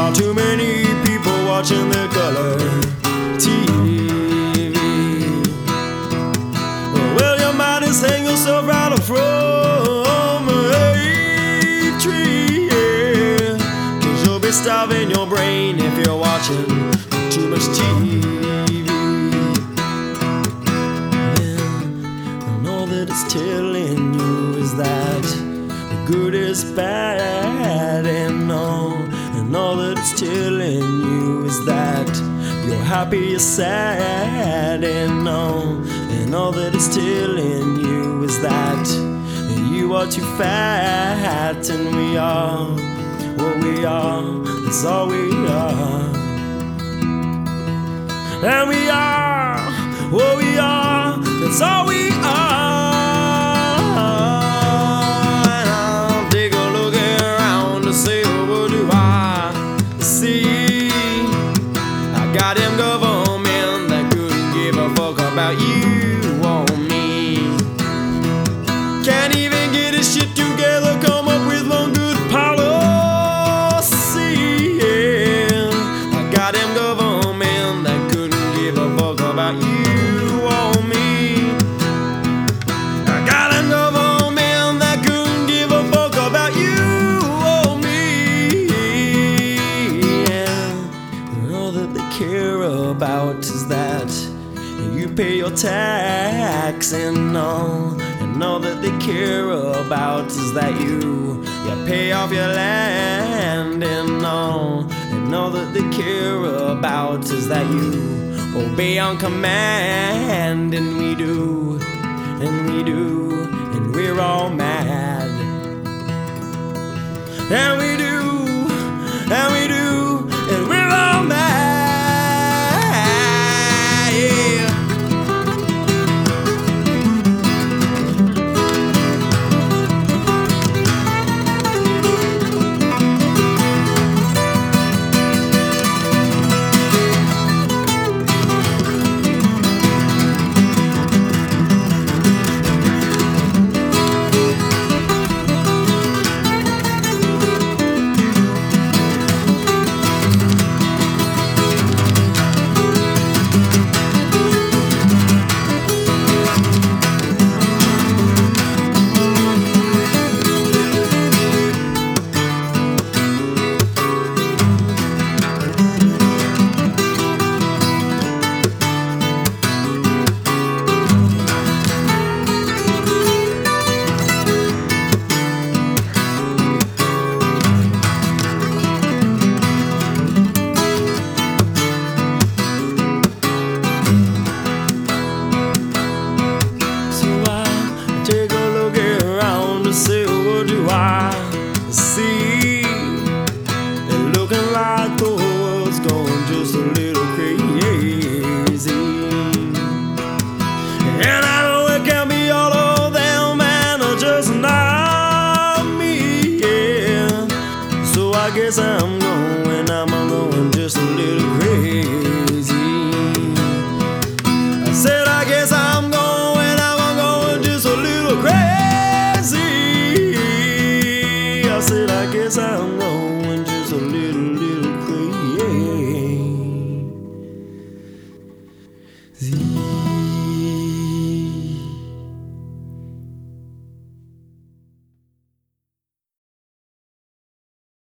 Far too many people watching their color TV. Well, you might just hang yourself right up from a tree, yeah. 'Cause you'll be starving your brain if you're watching too much TV. Yeah. And all that it's telling you is that the good is bad, and all that it's telling you is that you're happy, you're sad, and all that it's telling you is that you are too fat, and we are what we are, that's all we are. And we are what we are, that's all we are. Got them government that couldn't give a fuck about you or me. Can't even get his shit together, come up with one good policy, yeah. I got them government that couldn't give a fuck about you or me. I got them government that couldn't give a fuck about you or me, yeah. All that they care about is that you pay your tax, and all that they care about is that you pay off your land, and all that they care about is that you obey on command, and we do, and we're all mad, and we do, and we're all mad. Say, what do I see? They're looking like the world's gone just a little crazy, and I know it can't be all of them, and just not me, yeah. So I guess I'm going just a little crazy.